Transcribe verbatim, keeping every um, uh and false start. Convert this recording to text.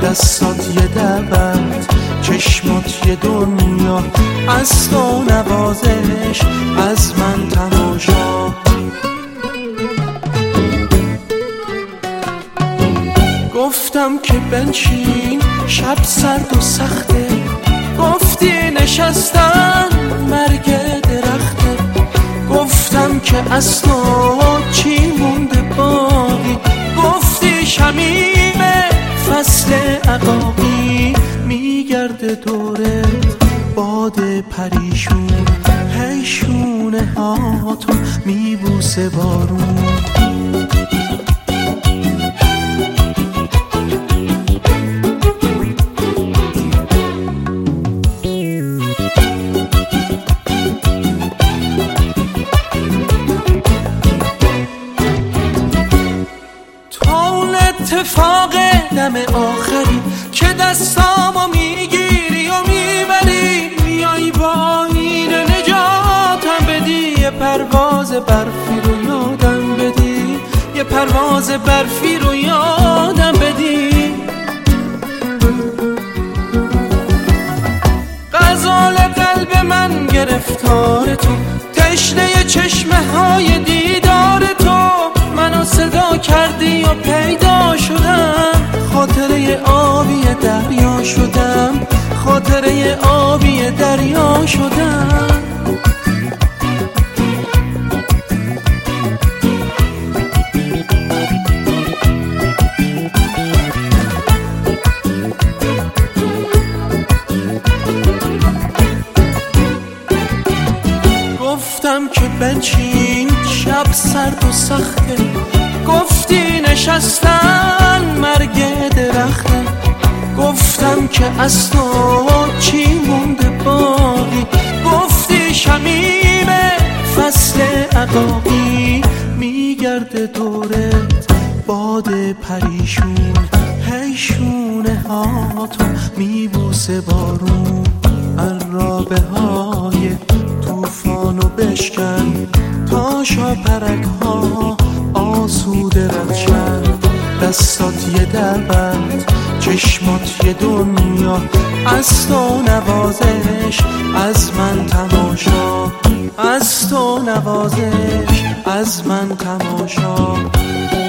دستات یه دعوت، چشمات یه دنیا، از تو نوازش، از من تماشا. گفتم که بنشین شب سرد و سخته، گفتی نشستن مرگ درخته. گفتم که از تو چی مونده باقی، گفتی شمیم فصل عقاقی. میگرده دوره باد پریشون، هی شونه هاتون میبوسه بارون. اتفاق دم آخری که دستامو میگیری و میبری، میای با این نجاتم بدی، یه پرواز برفی رو یادم بدی، یه پرواز برفی رو یادم بدی. غزال قلب من گرفتار تو، تشنه چشمه های دیدار تو. منو صدا کردی و پیدا شدم، خاطره آبی دریا شدم، خاطره آبی دریا شدم. گفتم که بنشین شب سرد و سخته، گفتی نشستن مرگ درخته. گفتم که از تو چی مونده باقی، گفتی شمیم فصل عقاقی. میگرده دورت باد پریشون، هی شونه هاتو میبوسه بارون. عرابه های توفانو بشکن تا شاپرک ها آسوده رد شد. دستات یه دعوت، چشمات یه دنیا، از تو نوازش، از من تماشا، از تو نوازش، از من تماشا.